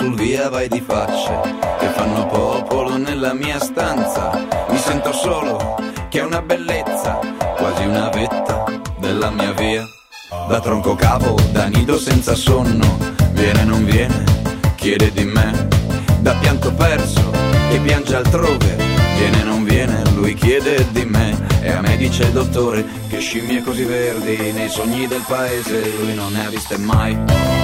sul via vai di facce che fanno popolo nella mia stanza. Mi sento solo, che è una bellezza, quasi una vetta della mia via. Da tronco capo, da nido senza sonno, viene non viene, chiede di me. Da pianto perso, che piange altrove, viene non viene, lui chiede di me. E a me dice il dottore che scimmie così verdi nei sogni del paese lui non ne ha viste mai.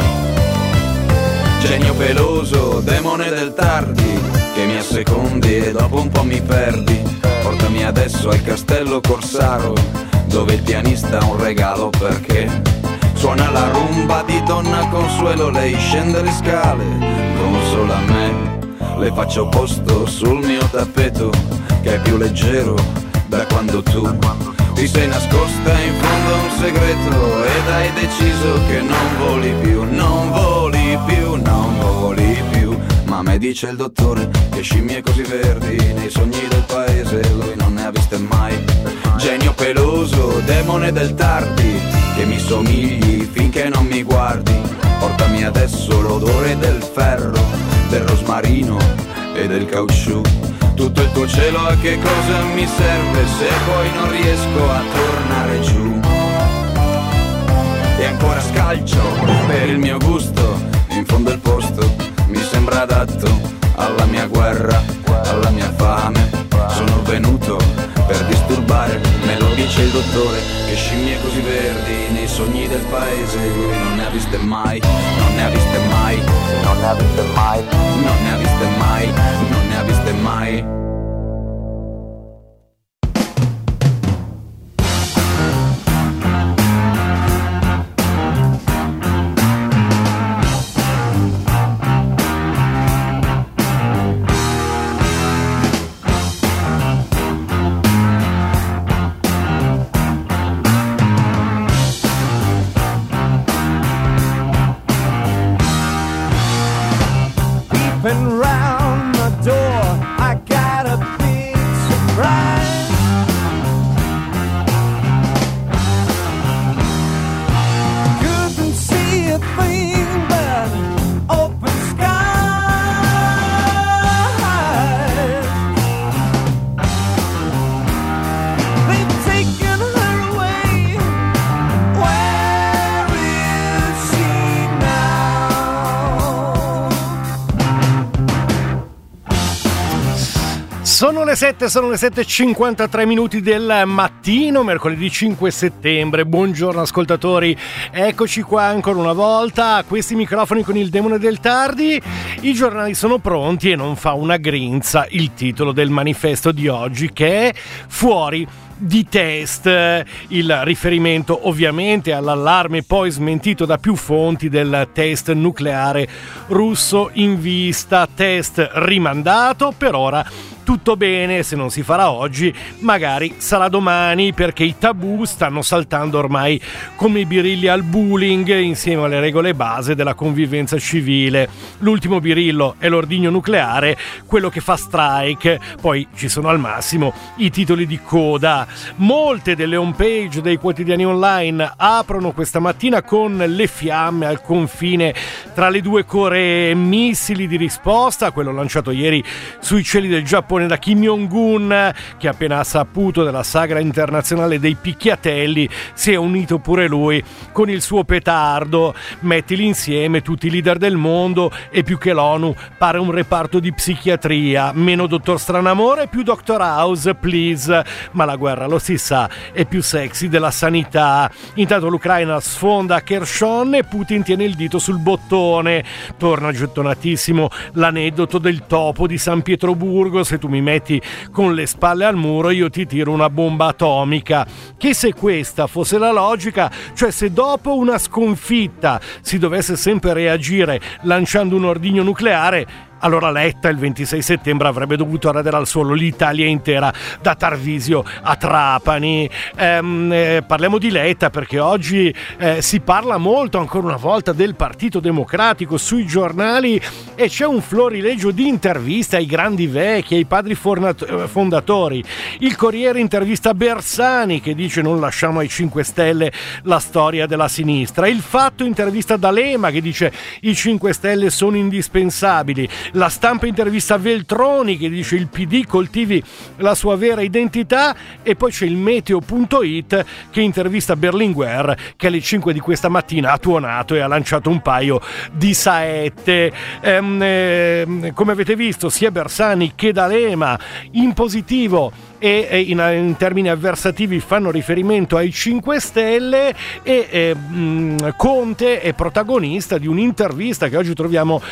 Genio peloso, demone del tardi, che mi assecondi e dopo un po' mi perdi. Portami adesso al castello Corsaro, dove il pianista ha un regalo perché suona la rumba di Donna Consuelo. Lei scende le scale, consola me, le faccio posto sul mio tappeto che è più leggero da quando tu ti sei nascosta in fondo a un segreto ed hai deciso che non voli più, non voli più, non voli più. Ma a me dice il dottore che scimmie così verdi nei sogni del paese lui non ne ha viste mai. Genio peloso, demone del tardi, che mi somigli finché non mi guardi. Portami adesso l'odore del ferro, del rosmarino e del caucciù. Tutto il tuo cielo a che cosa mi serve se poi non riesco a tornare giù. E ancora scalcio per il mio gusto, in fondo il posto mi sembra adatto alla mia guerra, alla mia fame. Sono venuto per disturbare, me lo dice il dottore che scimmie così verdi nei sogni del paese lui non ne ha viste mai, non ne ha viste mai, non ne ha viste mai, non ne ha viste mai, non ne ha viste mai. Round my door, I got a big surprise. Couldn't see a thing but open skies. They've taken her away. Where is she now? Sono le 7:53 minuti del mattino, mercoledì 5 settembre. Buongiorno ascoltatori, eccoci qua ancora una volta a questi microfoni con il demone del tardi. I giornali sono pronti e non fa una grinza il titolo del manifesto di oggi, che è Fuori di test, il riferimento ovviamente all'allarme poi smentito da più fonti del test nucleare russo in vista, test rimandato, per ora tutto bene, se non si farà oggi magari sarà domani, perché i tabù stanno saltando ormai come i birilli al bowling insieme alle regole base della convivenza civile. L'ultimo birillo è l'ordigno nucleare, quello che fa strike, poi ci sono al massimo i titoli di coda. Molte delle home page dei quotidiani online aprono questa mattina con le fiamme al confine tra le due Coree, missili di risposta, quello lanciato ieri sui cieli del Giappone da Kim Jong-un, che appena saputo della sagra internazionale dei picchiatelli si è unito pure lui con il suo petardo. Mettili insieme tutti i leader del mondo e più che l'ONU pare un reparto di psichiatria, meno Dottor Stranamore, più Dr. House, please. Ma la guerra, lo si sa, è più sexy della sanità. Intanto l'Ucraina sfonda Kherson e Putin tiene il dito sul bottone. Torna gettonatissimo l'aneddoto del topo di San Pietroburgo: se tu mi metti con le spalle al muro io ti tiro una bomba atomica. Che se questa fosse la logica, cioè se dopo una sconfitta si dovesse sempre reagire lanciando un ordigno nucleare, allora Letta il 26 settembre avrebbe dovuto radere al suolo l'Italia intera da Tarvisio a Trapani. Parliamo di Letta perché oggi si parla molto ancora una volta del Partito Democratico sui giornali e c'è un florilegio di interviste ai grandi vecchi, ai padri fondatori. Il Corriere intervista Bersani che dice non lasciamo ai 5 Stelle la storia della sinistra. Il Fatto intervista D'Alema che dice i 5 Stelle sono indispensabili. La Stampa intervista Veltroni che dice il PD coltivi la sua vera identità, e poi c'è il Meteo.it che intervista Berlinguer che alle 5 di questa mattina ha tuonato e ha lanciato un paio di saette. Come avete visto sia Bersani che D'Alema in positivo e in termini avversativi fanno riferimento ai 5 Stelle e Conte è protagonista di un'intervista che oggi troviamo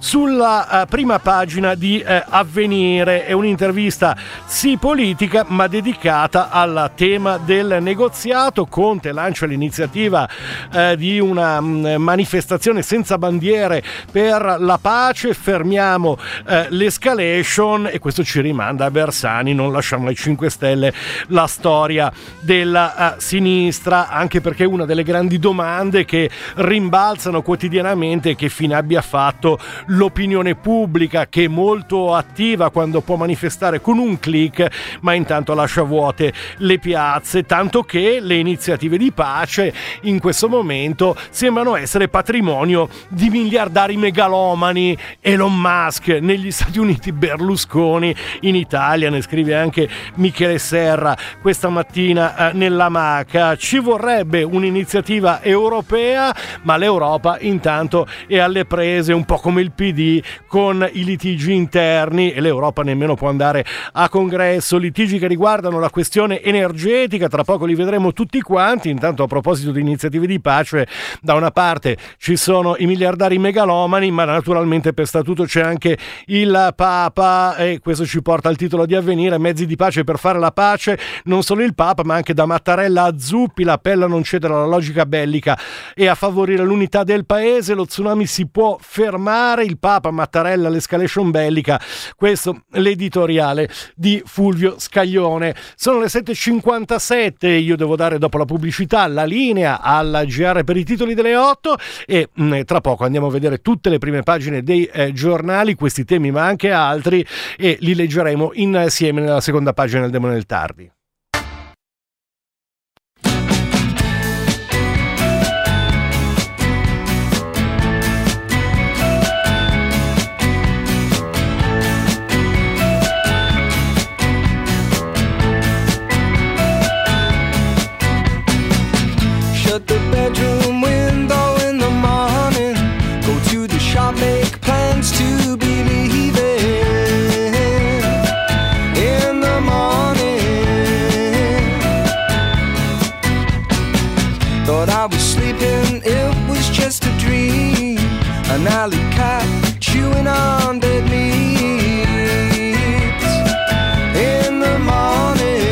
sulla prima pagina di Avvenire. È un'intervista sì politica ma dedicata al tema del negoziato. Conte lancia l'iniziativa di una manifestazione senza bandiere per la pace, fermiamo l'escalation, e questo ci rimanda a Bersani, non lasciamo ai 5 Stelle la storia della sinistra, anche perché una delle grandi domande che rimbalzano quotidianamente è che fine abbia fatto l'opinione pubblica, che è molto attiva quando può manifestare con un click ma intanto lascia vuote le piazze, tanto che le iniziative di pace in questo momento sembrano essere patrimonio di miliardari megalomani. Elon Musk negli Stati Uniti, Berlusconi in Italia, ne scrive anche Michele Serra questa mattina nella Maca. Ci vorrebbe un'iniziativa europea, ma l'Europa intanto è alle prese, un po' come il PD, con i litigi interni, e l'Europa nemmeno può andare a congresso. Litigi che riguardano la questione energetica, tra poco li vedremo tutti quanti. Intanto, a proposito di iniziative di pace, da una parte ci sono i miliardari megalomani, ma naturalmente per statuto c'è anche il Papa, e questo ci porta al titolo di Avvenire: mezzi di pace per fare la pace. Non solo il Papa, ma anche da Mattarella a Zuppi l'appello a non cedere alla logica bellica e a favorire l'unità del paese. Lo tsunami si può fermare, il Papa, Mattarella, l'escalation bellica. Questo l'editoriale di Fulvio Scaglione. Sono le 7.57, io devo dare dopo la pubblicità la linea alla GR per i titoli delle 8 e tra poco andiamo a vedere tutte le prime pagine dei giornali, questi temi ma anche altri, e li leggeremo insieme nella seconda pagina del Demone del Tardi. Shut the bedroom window in the morning. Go to the shop, make plans to be leaving in the morning. Thought I was sleeping, it was just a dream. An alley cat chewing on dead meat in the morning.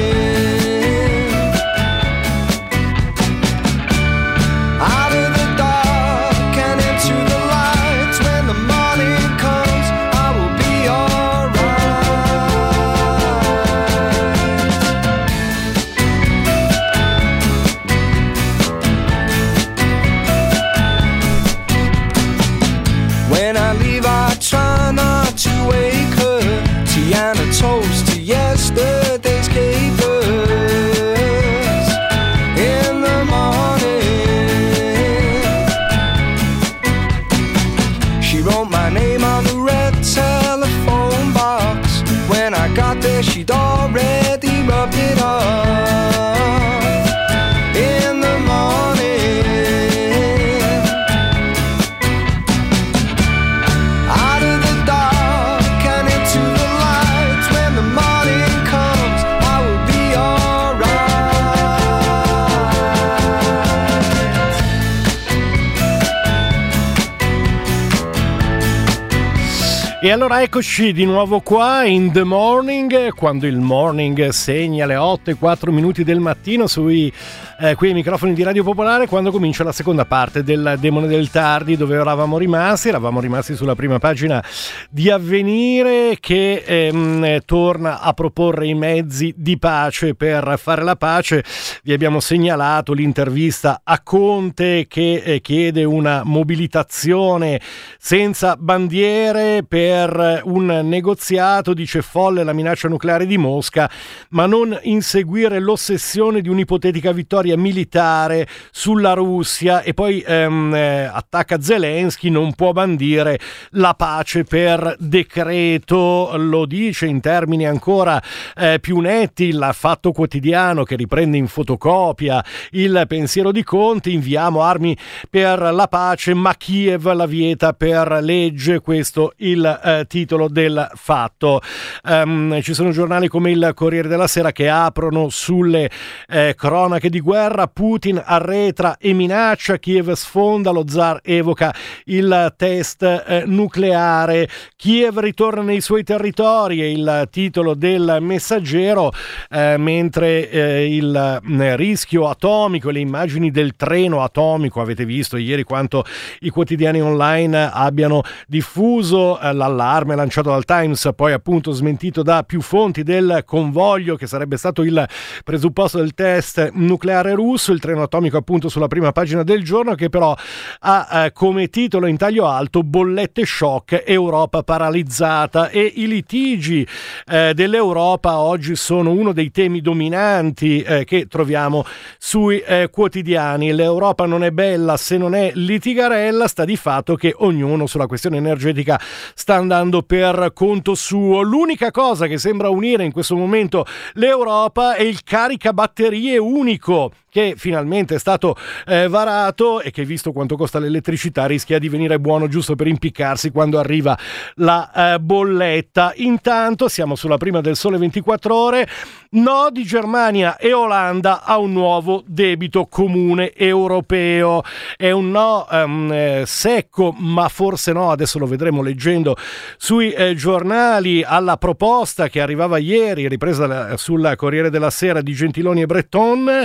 Toast to yesterday's capers in the morning. She wrote my name on the red telephone box. When I got there, she'd already rubbed it off in the morning. Out of the dark and into the light, when the morning comes, I will be alright. E allora eccoci di nuovo qua in The Morning, quando il morning segna le 8:04 del mattino sui quei microfoni di Radio Popolare, quando comincia la seconda parte del Demone del Tardi, dove eravamo rimasti sulla prima pagina di Avvenire, che torna a proporre i mezzi di pace per fare la pace. Vi abbiamo segnalato l'intervista a Conte, che chiede una mobilitazione senza bandiere per un negoziato. Dice: folle la minaccia nucleare di Mosca, ma non inseguire l'ossessione di un'ipotetica vittoria militare sulla Russia. E poi attacca Zelensky: non può bandire la pace per decreto. Lo dice in termini ancora più netti il Fatto Quotidiano, che riprende in fotocopia il pensiero di Conte: inviamo armi per la pace, ma Kiev la vieta per legge. Questo il titolo del Fatto. Ci sono giornali come il Corriere della Sera che aprono sulle cronache di guerra. Putin arretra e minaccia, Kiev sfonda, lo zar evoca il test nucleare, Kiev ritorna nei suoi territori, è il titolo del Messaggero, mentre il rischio atomico, le immagini del treno atomico, avete visto ieri quanto i quotidiani online abbiano diffuso l'allarme lanciato dal Times, poi appunto smentito da più fonti, del convoglio che sarebbe stato il presupposto del test nucleare russo. Il treno atomico appunto sulla prima pagina del Giorno, che però ha come titolo in taglio alto: bollette shock, Europa paralizzata. E i litigi dell'Europa oggi sono uno dei temi dominanti che troviamo sui quotidiani. L'Europa non è bella se non è litigarella. Sta di fatto che ognuno sulla questione energetica sta andando per conto suo. L'unica cosa che sembra unire in questo momento l'Europa è il caricabatterie unico, che finalmente è stato varato e che, visto quanto costa l'elettricità, rischia di venire buono giusto per impiccarsi quando arriva la bolletta. Intanto siamo sulla prima del Sole 24 Ore. No di Germania e Olanda a un nuovo debito comune europeo. È un no secco, ma forse no, adesso lo vedremo leggendo sui giornali, alla proposta che arrivava ieri, ripresa sul Corriere della Sera, di Gentiloni e Breton.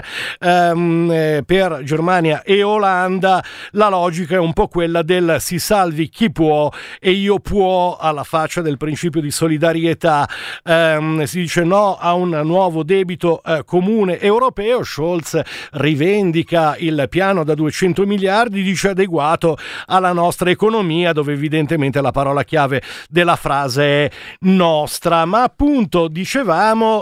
Per Germania e Olanda la logica è un po' quella del si salvi chi può e io può, alla faccia del principio di solidarietà. Si dice no a un nuovo debito comune europeo. Scholz rivendica il piano da 200 miliardi, dice adeguato alla nostra economia, dove evidentemente la parola chiave della frase è nostra. Ma appunto dicevamo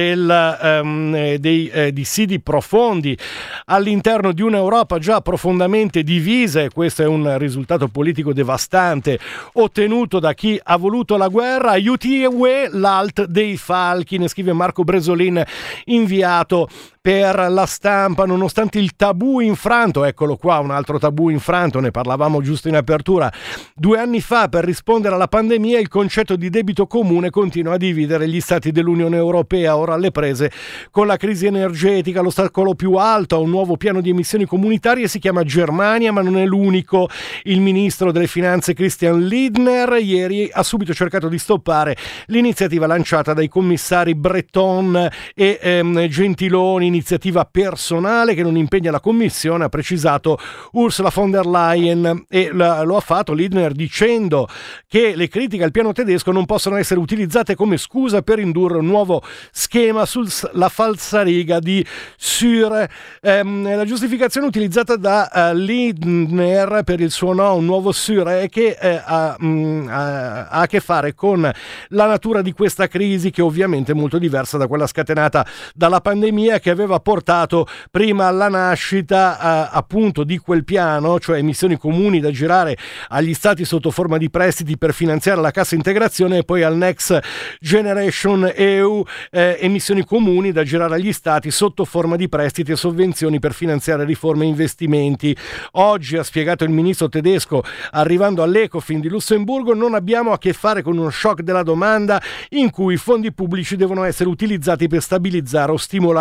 dei dissidi profondi all'interno di un'Europa già profondamente divisa, e questo è un risultato politico devastante ottenuto da chi ha voluto la guerra. Aiuti UE, l'alt dei falchi, ne scrive Marco Bresolin, inviato per La Stampa. Nonostante il tabù infranto, eccolo qua un altro tabù infranto, ne parlavamo giusto in apertura 2 anni fa, per rispondere alla pandemia, il concetto di debito comune continua a dividere gli stati dell'Unione Europea, ora alle prese con la crisi energetica. L'ostacolo più alto a un nuovo piano di emissioni comunitarie si chiama Germania, ma non è l'unico. Il ministro delle finanze Christian Lindner ieri ha subito cercato di stoppare l'iniziativa lanciata dai commissari Breton e Gentiloni, iniziativa personale che non impegna la Commissione, ha precisato Ursula von der Leyen, e lo ha fatto Lindner dicendo che le critiche al piano tedesco non possono essere utilizzate come scusa per indurre un nuovo schema sulla falsariga di Süre. La giustificazione utilizzata da Lindner per il suo no a un nuovo Süre è che ha a che fare con la natura di questa crisi, che ovviamente è molto diversa da quella scatenata dalla pandemia, che aveva portato prima alla nascita appunto di quel piano, cioè emissioni comuni da girare agli stati sotto forma di prestiti per finanziare la cassa integrazione, e poi al Next Generation EU, emissioni comuni da girare agli stati sotto forma di prestiti e sovvenzioni per finanziare riforme e investimenti. Oggi, ha spiegato il ministro tedesco arrivando all'Ecofin di Lussemburgo, non abbiamo a che fare con uno shock della domanda in cui i fondi pubblici devono essere utilizzati per stabilizzare o stimolare l'economia.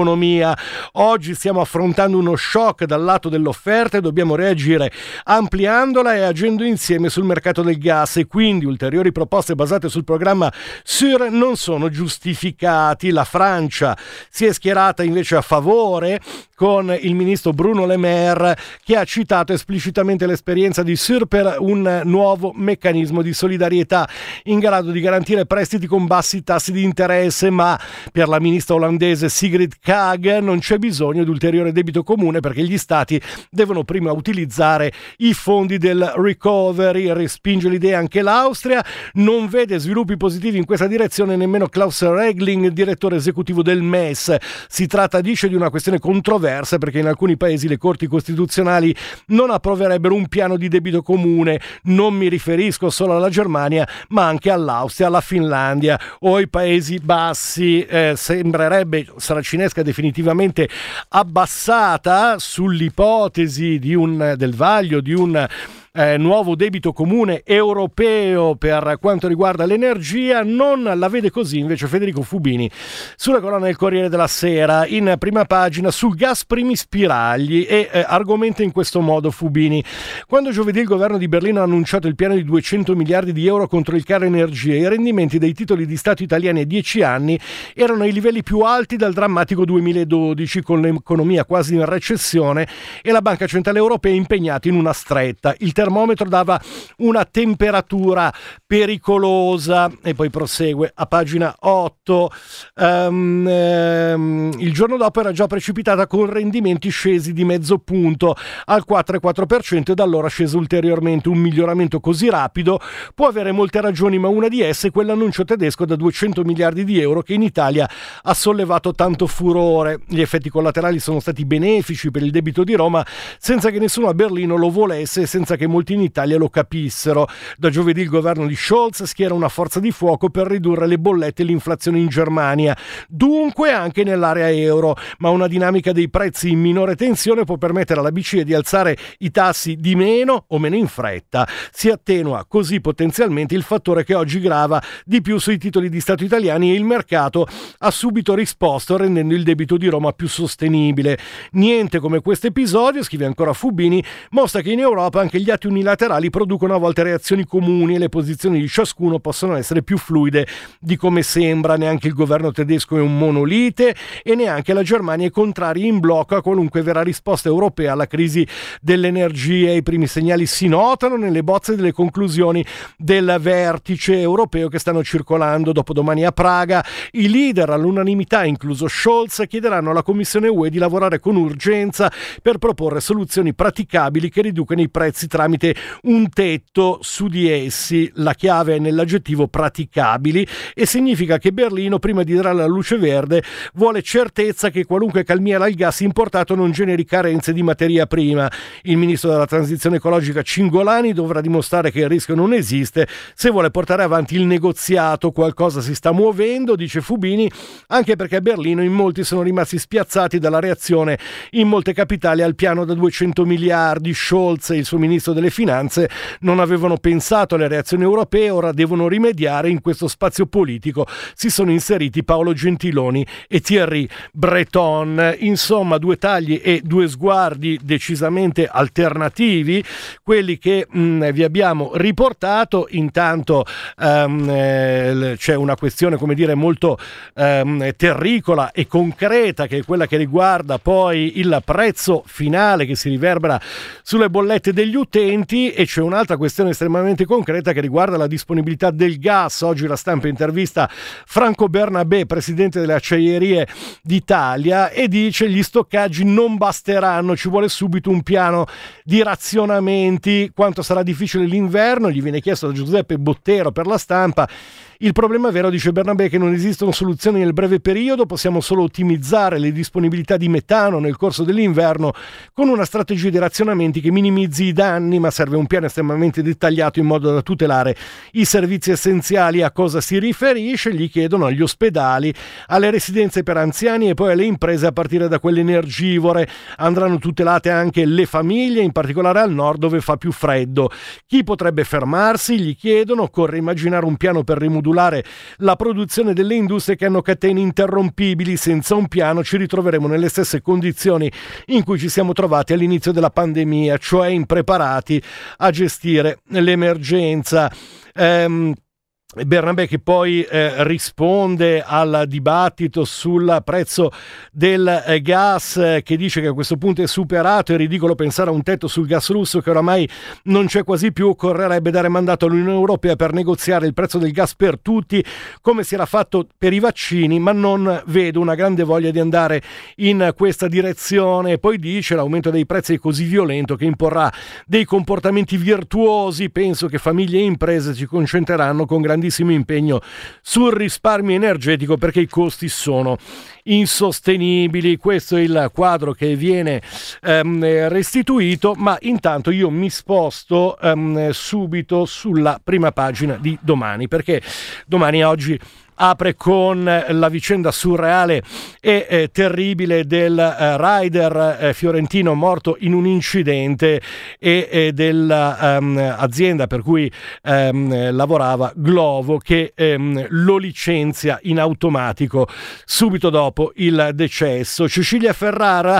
dell'economia. Oggi stiamo affrontando uno shock dal lato dell'offerta e dobbiamo reagire ampliandola e agendo insieme sul mercato del gas, e quindi ulteriori proposte basate sul programma SURE non sono giustificati. La Francia si è schierata invece a favore con il ministro Bruno Le Maire, che ha citato esplicitamente l'esperienza di SURE per un nuovo meccanismo di solidarietà in grado di garantire prestiti con bassi tassi di interesse, ma per la ministra olandese Sigrid Kaag non c'è bisogno di ulteriore debito comune perché gli stati devono prima utilizzare i fondi del recovery. Respinge l'idea anche l'Austria, non vede sviluppi positivi in questa direzione nemmeno Klaus Regling, direttore esecutivo del MES. Si tratta, dice, di una questione controversa perché in alcuni paesi le corti costituzionali non approverebbero un piano di debito comune. Non mi riferisco solo alla Germania, ma anche all'Austria, alla Finlandia o ai Paesi Bassi. Sembrerebbe saracinesca definitivamente abbassata sull'ipotesi del vaglio di un nuovo debito comune europeo per quanto riguarda l'energia. Non la vede così invece Federico Fubini sulla colonna del Corriere della Sera, in prima pagina, sul gas primi spiragli, e argomenta in questo modo Fubini: quando giovedì il governo di Berlino ha annunciato il piano di 200 miliardi di euro contro il caro energia, i rendimenti dei titoli di Stato italiani a 10 anni erano ai livelli più alti dal drammatico 2012, con l'economia quasi in recessione e la Banca Centrale Europea impegnata in una stretta. Il termometro dava una temperatura pericolosa. E poi prosegue a pagina 8. Il giorno dopo era già precipitata con rendimenti scesi di mezzo punto al 4,4% e da allora sceso ulteriormente. Un miglioramento così rapido può avere molte ragioni, ma una di esse è quell'annuncio tedesco da 200 miliardi di euro che in Italia ha sollevato tanto furore. Gli effetti collaterali sono stati benefici per il debito di Roma senza che nessuno a Berlino lo volesse e senza che molti in Italia lo capissero. Da giovedì il governo di Scholz schiera una forza di fuoco per ridurre le bollette e l'inflazione in Germania, dunque anche nell'area euro, ma una dinamica dei prezzi in minore tensione può permettere alla BCE di alzare i tassi di meno o meno in fretta. Si attenua così potenzialmente il fattore che oggi grava di più sui titoli di Stato italiani, e il mercato ha subito risposto rendendo il debito di Roma più sostenibile. Niente come questo episodio, scrive ancora Fubini, mostra che in Europa anche gli atti unilaterali producono a volte reazioni comuni e le posizioni di ciascuno possono essere più fluide di come sembra. Neanche il governo tedesco è un monolite e neanche la Germania è contraria in blocco a qualunque vera risposta europea alla crisi dell'energia. I primi segnali si notano nelle bozze delle conclusioni del vertice europeo che stanno circolando. Dopodomani a Praga i leader all'unanimità, incluso Scholz, chiederanno alla Commissione UE di lavorare con urgenza per proporre soluzioni praticabili che riducano i prezzi tramite un tetto su di essi. La chiave è nell'aggettivo praticabili e significa che Berlino, prima di dare la luce verde, vuole certezza che qualunque calmiera al gas importato non generi carenze di materia prima. Il ministro della transizione ecologica Cingolani dovrà dimostrare che il rischio non esiste se vuole portare avanti il negoziato. Qualcosa si sta muovendo, dice Fubini, anche perché a Berlino in molti sono rimasti spiazzati dalla reazione in molte capitali al piano da 200 miliardi. Scholz e il suo ministro delle finanze non avevano pensato alle reazioni europee, ora devono rimediare. In questo spazio politico si sono inseriti Paolo Gentiloni e Thierry Breton. Insomma, due tagli e due sguardi decisamente alternativi, quelli che vi abbiamo riportato. Intanto c'è una questione, come dire, molto terricola e concreta, che è quella che riguarda poi il prezzo finale che si riverbera sulle bollette degli utenti, e c'è un'altra questione estremamente concreta che riguarda la disponibilità del gas. Oggi La Stampa intervista Franco Bernabé, presidente delle Acciaierie d'Italia, e dice: gli stoccaggi non basteranno, ci vuole subito un piano di razionamenti. Quanto sarà difficile l'inverno? Gli viene chiesto da Giuseppe Bottero per La Stampa. Il problema vero, dice Bernabé, è che non esistono soluzioni nel breve periodo, possiamo solo ottimizzare le disponibilità di metano nel corso dell'inverno con una strategia di razionamenti che minimizzi i danni. giorni, ma serve un piano estremamente dettagliato in modo da tutelare i servizi essenziali. A cosa si riferisce? Gli chiedono agli ospedali, alle residenze per anziani e poi alle imprese a partire da quelle energivore. Andranno tutelate anche le famiglie, in particolare al nord dove fa più freddo. Chi potrebbe fermarsi? Gli chiedono. Occorre immaginare un piano per rimodulare la produzione delle industrie che hanno catene interrompibili. Senza un piano ci ritroveremo nelle stesse condizioni in cui ci siamo trovati all'inizio della pandemia, cioè impreparati a gestire l'emergenza. Bernabé che poi risponde al dibattito sul prezzo del gas, che dice che a questo punto è superato, è ridicolo pensare a un tetto sul gas russo che oramai non c'è quasi più, occorrerebbe dare mandato all'Unione Europea per negoziare il prezzo del gas per tutti come si era fatto per i vaccini, ma non vedo una grande voglia di andare in questa direzione. Poi dice l'aumento dei prezzi è così violento che imporrà dei comportamenti virtuosi, penso che famiglie e imprese si concentreranno con grandissimo impegno sul risparmio energetico perché i costi sono insostenibili. Questo è il quadro che viene restituito, ma intanto io mi sposto subito sulla prima pagina di Domani, perché Domani oggi apre con la vicenda surreale e terribile del rider fiorentino morto in un incidente e dell'azienda per cui lavorava, Glovo, che lo licenzia in automatico subito dopo il decesso. Cecilia Ferrara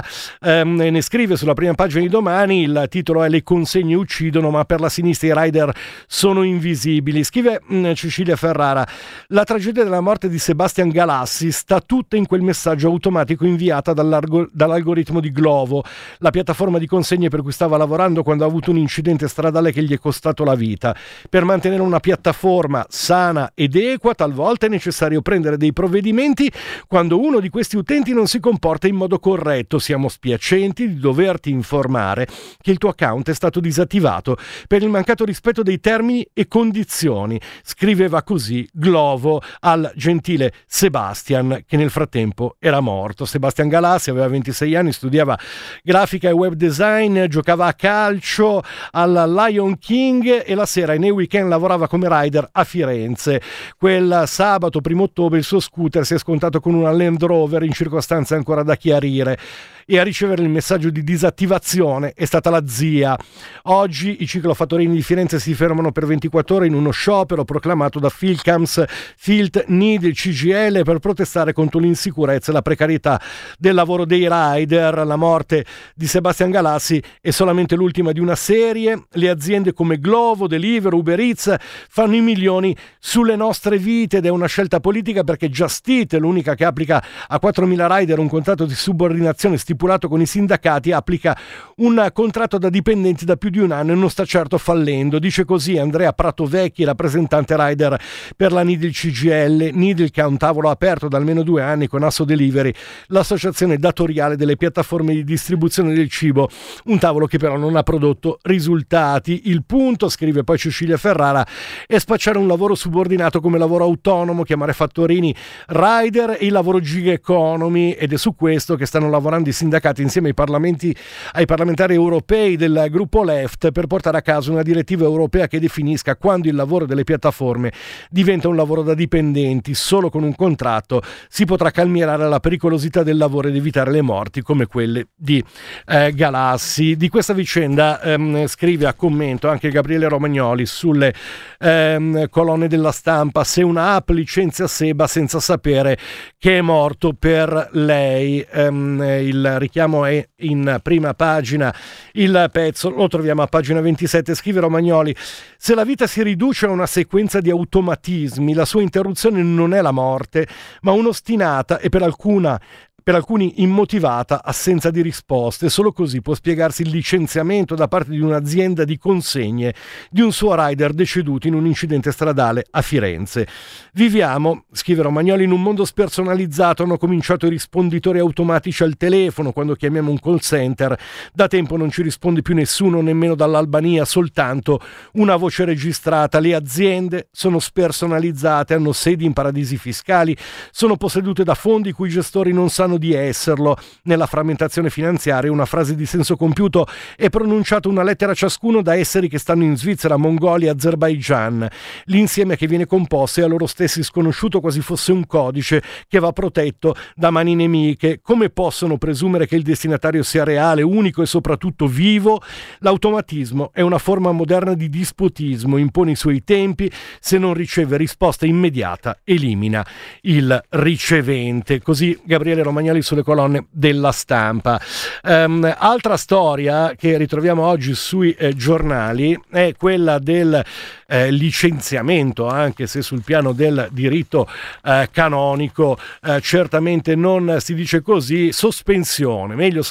ne scrive sulla prima pagina di Domani, il titolo è "Le consegne uccidono, ma per la sinistra i rider sono invisibili". Scrive Cecilia Ferrara: la tragedia della morte di Sebastian Galassi sta tutta in quel messaggio automatico inviata dall'algoritmo di Glovo, la piattaforma di consegne per cui stava lavorando quando ha avuto un incidente stradale che gli è costato la vita. Per mantenere una piattaforma sana ed equa talvolta è necessario prendere dei provvedimenti quando uno di questi utenti non si comporta in modo corretto. Siamo spiacenti di doverti informare che il tuo account è stato disattivato per il mancato rispetto dei termini e condizioni. Scriveva così Glovo al gentile Sebastian, che nel frattempo era morto. Sebastian Galassi aveva 26 anni, studiava grafica e web design, giocava a calcio al Lion King e la sera e nei weekend lavorava come rider a Firenze. Quel sabato 1 ottobre il suo scooter si è scontato con una Land Rover in circostanze ancora da chiarire, e a ricevere il messaggio di disattivazione è stata la zia. Oggi i ciclofattorini di Firenze si fermano per 24 ore in uno sciopero proclamato da Filcams, Filt, NID e CGL per protestare contro l'insicurezza e la precarietà del lavoro dei rider. La morte di Sebastian Galassi è solamente l'ultima di una serie. Le aziende come Glovo, Deliveroo, Uber Eats fanno i milioni sulle nostre vite ed è una scelta politica, perché Just Eat, l'unica che applica a 4.000 rider un contratto di subordinazione stipulato con i sindacati, applica un contratto da dipendenti da più di un anno e non sta certo fallendo. Dice così Andrea Pratovecchi, rappresentante rider per la NIDL CGL. NIDL che ha un tavolo aperto da almeno 2 anni con Asso Delivery, l'associazione datoriale delle piattaforme di distribuzione del cibo, un tavolo che però non ha prodotto risultati. Il punto, scrive poi Cecilia Ferrara, è spacciare un lavoro subordinato come lavoro autonomo, chiamare fattorini rider e il lavoro gig economy, ed è su questo che stanno lavorando i sindacati insieme ai parlamentari europei del gruppo Left per portare a casa una direttiva europea che definisca quando il lavoro delle piattaforme diventa un lavoro da dipendenti. Solo con un contratto si potrà calmierare la pericolosità del lavoro ed evitare le morti come quelle di Galassi. Di questa vicenda scrive a commento anche Gabriele Romagnoli sulle colonne della Stampa: se una app licenzia Seba senza sapere che è morto per lei. Il richiamo è in prima pagina, il pezzo lo troviamo a pagina 27. Scrive Romagnoli: se la vita si riduce a una sequenza di automatismi, la sua interruzione non è la morte, ma un'ostinata e per alcuni immotivata assenza di risposte. Solo così può spiegarsi il licenziamento da parte di un'azienda di consegne di un suo rider deceduto in un incidente stradale a Firenze. Viviamo, scrive Romagnoli, in un mondo spersonalizzato. Hanno cominciato i risponditori automatici al telefono quando chiamiamo un call center. Da tempo non ci risponde più nessuno, nemmeno dall'Albania, soltanto una voce registrata. Le aziende sono spersonalizzate, hanno sedi in paradisi fiscali, sono possedute da fondi cui i gestori non sanno sembrano di esserlo. Nella frammentazione finanziaria una frase di senso compiuto è pronunciata una lettera ciascuno da esseri che stanno in Svizzera, Mongolia, Azerbaigian. L'insieme che viene composto è a loro stessi sconosciuto, quasi fosse un codice che va protetto da mani nemiche. Come possono presumere che il destinatario sia reale, unico e soprattutto vivo? L'automatismo è una forma moderna di dispotismo, impone i suoi tempi, se non riceve risposta immediata elimina il ricevente. Così Gabriele Romagnoli sulle colonne della Stampa. Altra storia che ritroviamo oggi sui giornali è quella del licenziamento, anche se sul piano del diritto canonico certamente non si dice così, sospensione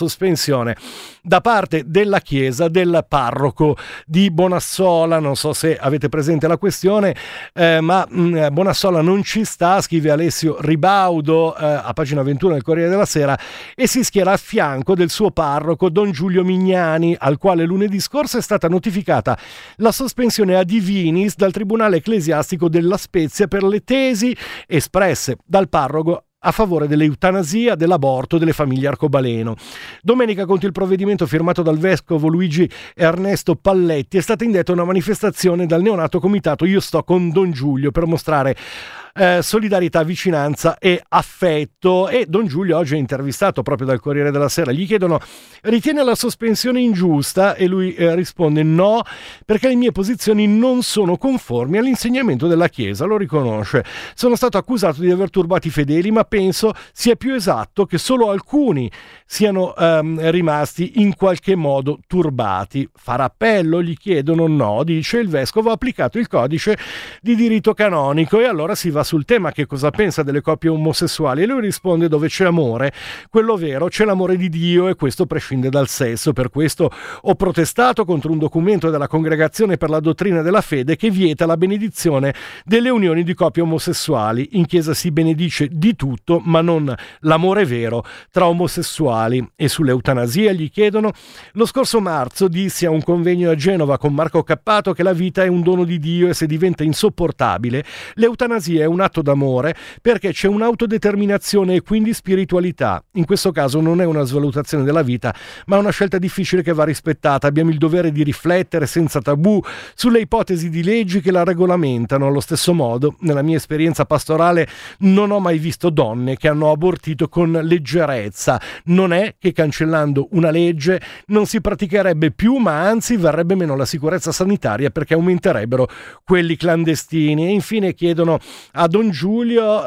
da parte della Chiesa del parroco di Bonassola. Non so se avete presente la questione, ma Bonassola non ci sta, scrive Alessio Ribaudo a pagina 21 del Corriere della Sera, e si schiera a fianco del suo parroco Don Giulio Mignani, al quale lunedì scorso è stata notificata la sospensione ad divinis dal Tribunale Ecclesiastico della Spezia per le tesi espresse dal parroco a favore dell'eutanasia, dell'aborto, delle famiglie arcobaleno. Domenica, contro il provvedimento firmato dal vescovo Luigi Ernesto Palletti, è stata indetta una manifestazione dal neonato comitato Io sto con Don Giulio per mostrare solidarietà, vicinanza e affetto. E Don Giulio oggi è intervistato proprio dal Corriere della Sera. Gli chiedono: ritiene la sospensione ingiusta? E lui risponde: no, perché le mie posizioni non sono conformi all'insegnamento della Chiesa. Lo riconosce. Sono stato accusato di aver turbato i fedeli, ma penso sia più esatto che solo alcuni siano rimasti in qualche modo turbati. Farà appello? Gli chiedono. No, dice il vescovo, ha applicato il codice di diritto canonico. E allora si va sul tema: che cosa pensa delle coppie omosessuali? E lui risponde: dove c'è amore, quello vero, c'è l'amore di Dio, e questo prescinde dal sesso. Per questo ho protestato contro un documento della Congregazione per la Dottrina della Fede che vieta la benedizione delle unioni di coppie omosessuali. In chiesa si benedice di tutto, ma non l'amore vero tra omosessuali. E sull'eutanasia gli chiedono: lo scorso marzo dissi a un convegno a Genova con Marco Cappato che la vita è un dono di Dio e se diventa insopportabile, l'eutanasia è un atto d'amore, perché c'è un'autodeterminazione e quindi spiritualità. In questo caso non è una svalutazione della vita, ma una scelta difficile che va rispettata. Abbiamo il dovere di riflettere senza tabù sulle ipotesi di leggi che la regolamentano. Allo stesso modo, nella mia esperienza pastorale non ho mai visto donne che hanno abortito con leggerezza. Non è che cancellando una legge non si praticherebbe più, ma anzi verrebbe meno la sicurezza sanitaria, perché aumenterebbero quelli clandestini. E infine chiedono a Don Giulio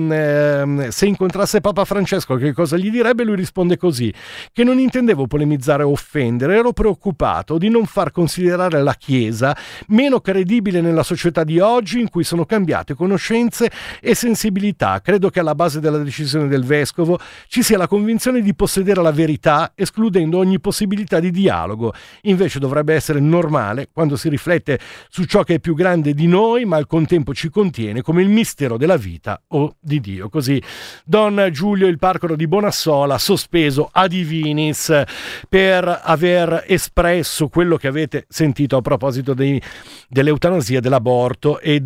se incontrasse Papa Francesco che cosa gli direbbe. Lui risponde così: che non intendevo polemizzare o offendere, ero preoccupato di non far considerare la Chiesa meno credibile nella società di oggi, in cui sono cambiate conoscenze e sensibilità. Credo che alla base della decisione del vescovo ci sia la convinzione di possedere la verità, escludendo ogni possibilità di dialogo. Invece dovrebbe essere normale quando si riflette su ciò che è più grande di noi, ma al contempo ci contiene, come il mistero della vita o di Dio. Così Don Giulio, il parroco di Bonassola, sospeso a divinis per aver espresso quello che avete sentito a proposito dell'eutanasia, dell'aborto e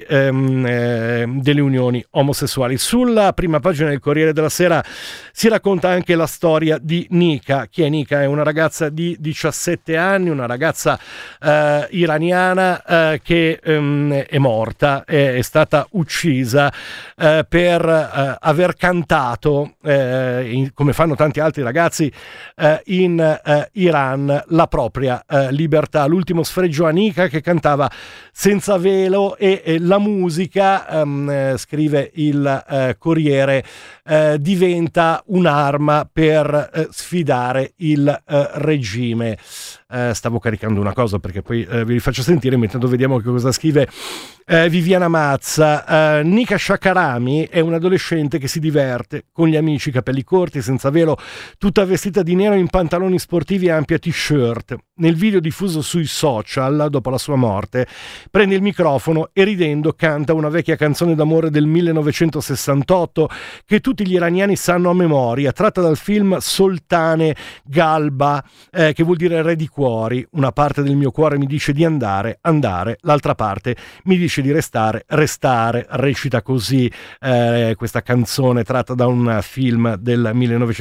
delle unioni omosessuali. Sulla prima pagina del Corriere della Sera si racconta anche la storia di Nika. Chi è Nika? È una ragazza di 17 anni, una ragazza iraniana che è morta, è stata uccisa per aver cantato, come fanno tanti altri ragazzi in Iran, la propria libertà. L'ultimo sfregio a Nika, che cantava senza velo, e la musica, scrive il Corriere, diventa un'arma per sfidare il regime. Stavo caricando una cosa perché poi vi faccio sentire, mentre vediamo che cosa scrive Viviana Mazza. Nika Shakarami è un adolescente che si diverte con gli amici, capelli corti, senza velo, tutta vestita di nero in pantaloni sportivi e ampia t-shirt. Nel video diffuso sui social dopo la sua morte prende il microfono e ridendo canta una vecchia canzone d'amore del 1968 che tutti gli iraniani sanno a memoria, tratta dal film Soltane Galba, che vuol dire re di cuori. Una parte del mio cuore mi dice di andare, andare, l'altra parte mi dice di restare, restare. Recita così questa canzone tratta da un film del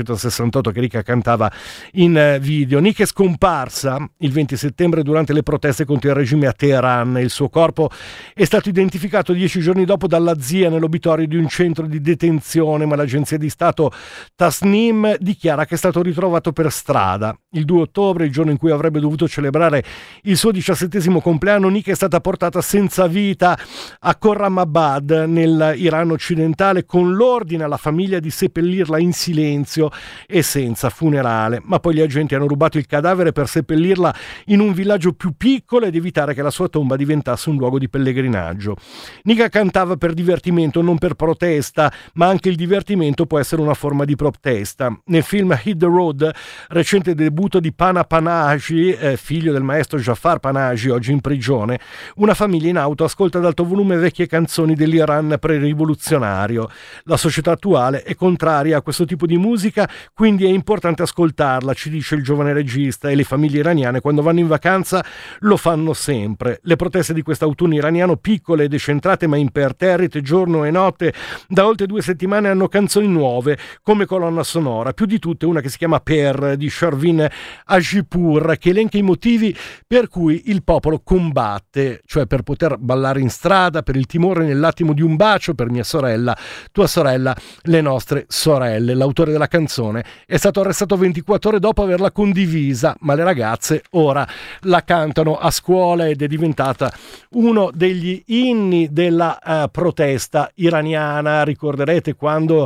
1968 che Nika cantava in video. Nika è scomparsa il 20 settembre durante le proteste contro il regime a Teheran. Il suo corpo è stato identificato 10 giorni dopo dalla zia nell'obitorio di un centro di detenzione, ma l'agenzia di Stato Tasnim dichiara che è stato ritrovato per strada. Il 2 ottobre, il giorno in cui avrebbe dovuto celebrare il suo 17° compleanno, Nika è stata portata senza vita a Khorramabad, nell'Iran occidentale, con l'ordine alla famiglia di seppellirla in silenzio e senza funerale. Ma poi gli agenti hanno rubato il cadavere per seppellirla in un villaggio più piccolo ed evitare che la sua tomba diventasse un luogo di pellegrinaggio. Nika cantava per divertimento, non per protesta, ma anche il divertimento può essere una forma di protesta. Nel film Hit the Road, recente debutto di Pana Panahi, figlio del maestro Jafar Panahi, oggi in prigione, una famiglia in auto ascolta ad alto volume vecchie canzoni dell'Iran pre-rivoluzionario. La società attuale è contraria a questo tipo di musica, quindi è importante ascoltarla, ci dice il giovane regista, e le famiglie iraniane quando vanno in vacanza lo fanno sempre. Le proteste di quest'autunno iraniano, piccole e decentrate ma imperterrite giorno e notte da oltre 2 settimane, hanno canzoni nuove come colonna sonora, più di tutte una che si chiama Per di Sharvin Ajipur, che elenca i motivi per cui il popolo combatte, cioè per poter ballare in strada, per il timore nell'attimo di un bacio, per mia sorella, tua sorella, le nostre sorelle. L'autore della canzone è stato arrestato 24 ore dopo averla condivisa, ma le ragazze ora la cantano a scuola ed è diventata uno degli inni della protesta iraniana. Ricorderete quando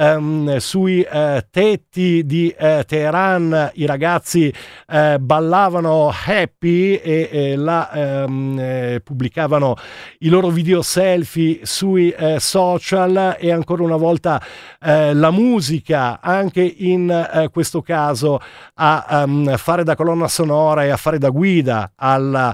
sui tetti di Teheran i ragazzi ballavano Happy e pubblicavano i loro video selfie sui social, e ancora una volta la musica, anche in questo caso, a fare da colonna sonora e a fare da guida alla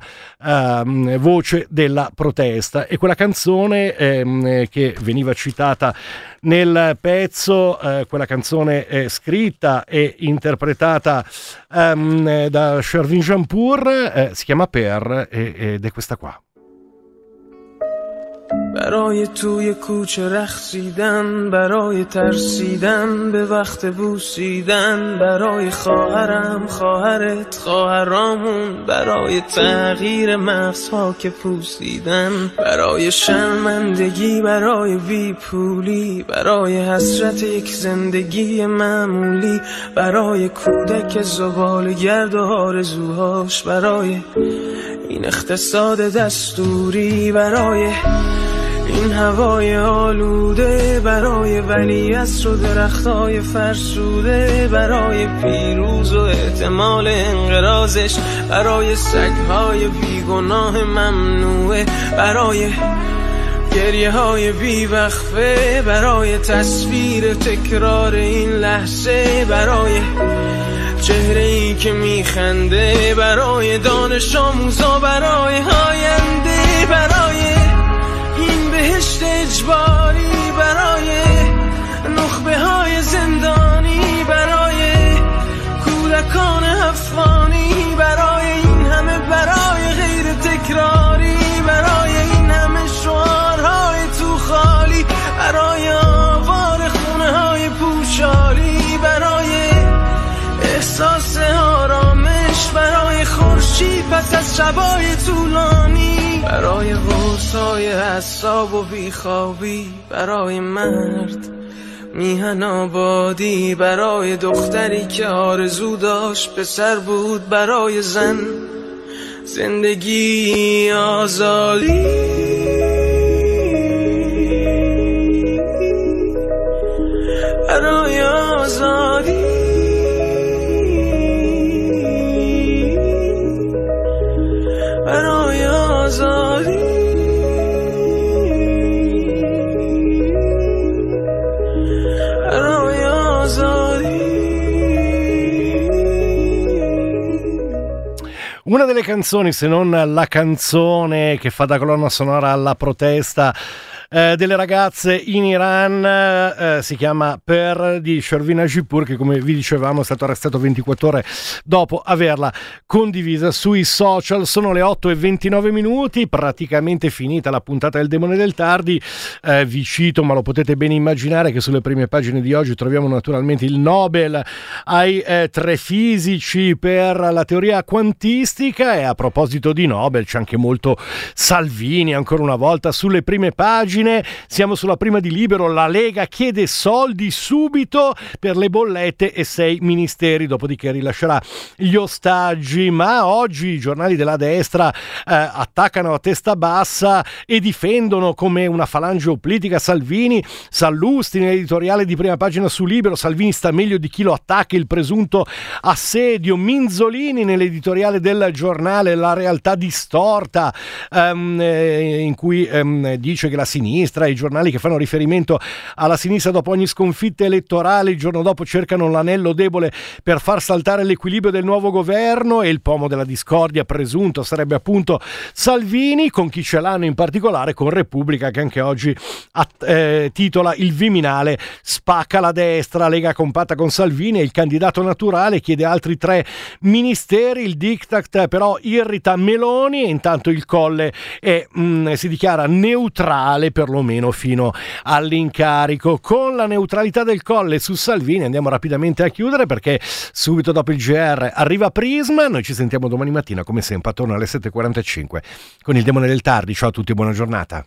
voce della protesta. E quella canzone che veniva citata nel pezzo, quella canzone scritta e interpretata da Sharvin Jampur, si chiama Per ed è questa qua. برای توی کوچه رقصیدن، برای ترسیدن به وقت بوسیدن، برای خواهرم، خواهرت، خواهرامون، برای تغییر مغزها که پوسیدن، برای شرمندگی، برای بیپولی، برای حسرت یک زندگی معمولی، برای کودک زباله‌گرد و آرزوهاش، برای این اقتصاد دستوری، برای این هوای آلوده، برای ولیعصر و درختای فرسوده، برای پیروز و احتمال انقراضش، برای سگهای بیگناه ممنوعه، برای گریه های بیوقفه، برای تصویر تکرار این لحظه، برای چهره ای که میخنده، برای دانش آموزا، برای آینده، برای این بهشت اجباری، برای نخبه های زندانی، برای کودکان افغانی، برای این همه برای غیر تکراری، برای این همه شعارهای تو خالی، برای آوار خونه های پوشالی، برای احساس آرامش، برای خورشید پس از شبای طولانی، برای غوصای اعصاب و بیخوابی، برای مرد میهن آبادی، برای دختری که آرزو داشت پسر بود، برای زن زندگی آزادی، برای آزادی، برای آزادی، برای آزادی. Una delle canzoni, se non la canzone che fa da colonna sonora alla protesta delle ragazze in Iran, si chiama Per di Shervin Hajipour, che come vi dicevamo è stato arrestato 24 ore dopo averla condivisa sui social. Sono le 8:29, praticamente finita la puntata del Demone del Tardi. Vi cito, ma lo potete bene immaginare, che sulle prime pagine di oggi troviamo naturalmente il Nobel ai 3 fisici per la teoria quantistica, e a proposito di Nobel c'è anche molto Salvini ancora una volta sulle prime pagine. Siamo sulla prima di Libero: la Lega chiede soldi subito per le bollette e 6 ministeri, dopodiché rilascerà gli ostaggi. Ma oggi i giornali della destra attaccano a testa bassa e difendono come una falange oplitica Salvini. Sallusti nell'editoriale di prima pagina su Libero: Salvini sta meglio di chi lo attacca, il presunto assedio. Minzolini nell'editoriale del giornale La Realtà distorta, in cui dice che la sinistra, i giornali che fanno riferimento alla sinistra dopo ogni sconfitta elettorale il giorno dopo cercano l'anello debole per far saltare l'equilibrio del nuovo governo, e il pomo della discordia presunto sarebbe appunto Salvini, con chi ce l'hanno in particolare con Repubblica, che anche oggi titola il Viminale spacca la destra, Lega compatta con Salvini e il candidato naturale chiede altri 3 ministeri. Il diktat però irrita Meloni, e intanto il Colle si dichiara neutrale perlomeno fino all'incarico. Con la neutralità del Colle su Salvini andiamo rapidamente a chiudere, perché subito dopo il GR arriva Prisma. Noi ci sentiamo domani mattina come sempre attorno alle 7:45 con il Demone del Tardi. Ciao a tutti e buona giornata.